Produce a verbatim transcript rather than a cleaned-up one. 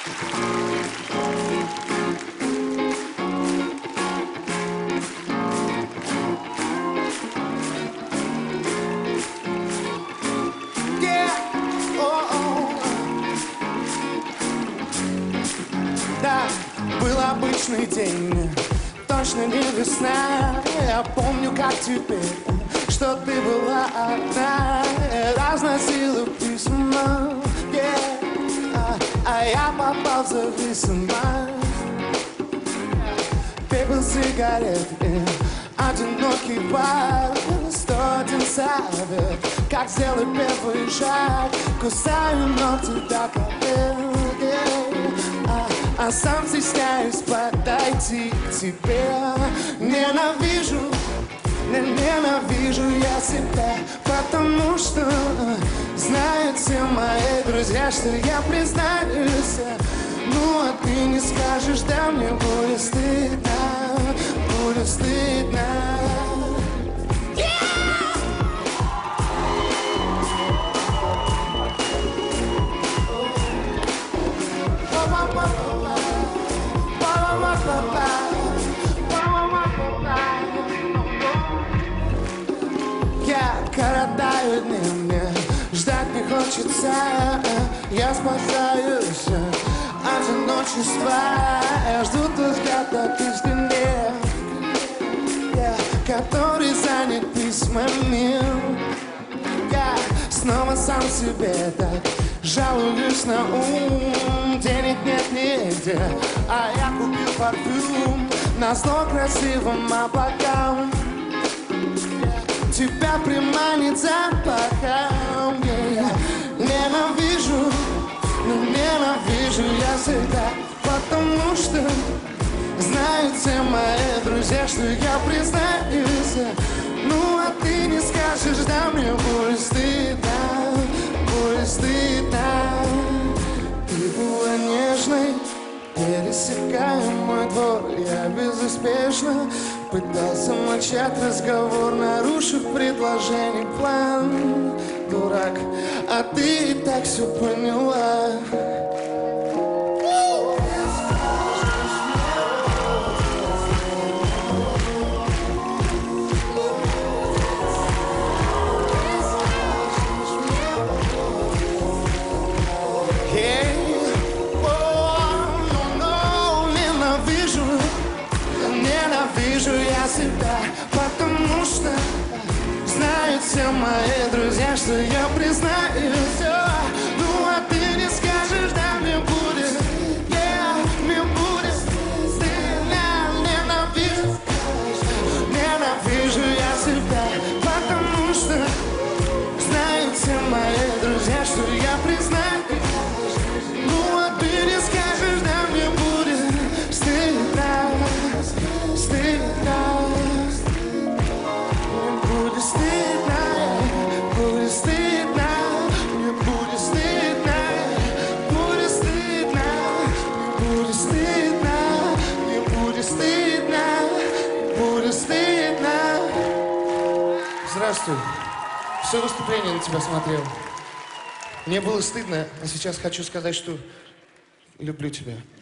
Был обычный день, точно не весна. Я помню, как теперь, что ты была одна. Разносила письма, yeah. а, а я попал в зависимость. Пепел сигарет, yeah. Одинокий бар, сто один совет, как сделать первый шаг. Кусаю ногти до капель, yeah. А сам стесняюсь подойти к тебе. Ненавижу, не ненавижу я себя, потому что знают все мои друзья, что я признаюсь. Ну, а ты не скажешь, да мне будет стыдно, будет стыдно. Я коротаю дни, мне ждать не хочется. Я спасаюсь от одиночества. Я жду тот взгляд от истины, который занят письмами. Я снова сам себе так жалуюсь на ум. Денег нет нигде, а я купил парфюм назло красивым облакам. Тебя приманит запахом, yeah. Ненавижу, но ненавижу я себя, потому что знают все мои друзья, что я признаюсь. Ну, а ты не скажешь, да мне будет стыдно, будет стыдно. Ты была нежной, пересекая мой двор, я безуспешно пытался начать разговор, нарушив предложение, план. Дурак, а ты и так все поняла. Ненавижу я себя, потому что знают все мои друзья, что я признаюсь. Ну, а ты не скажешь, да мне будет, yeah, мне будет стыдно. Ненавижу, ненавижу я себя, потому что знают все мои друзья, что я признаюсь. Ну, а ты не скажешь, да мне будет стыдно. Стыдно, мне будет стыдно, будет стыдно, мне будет стыдно, будет стыдно, мне будет стыдно, мне будет стыдно, будет стыдно. Здравствуй. Все выступление на тебя смотрел. Мне было стыдно, а сейчас хочу сказать, что люблю тебя.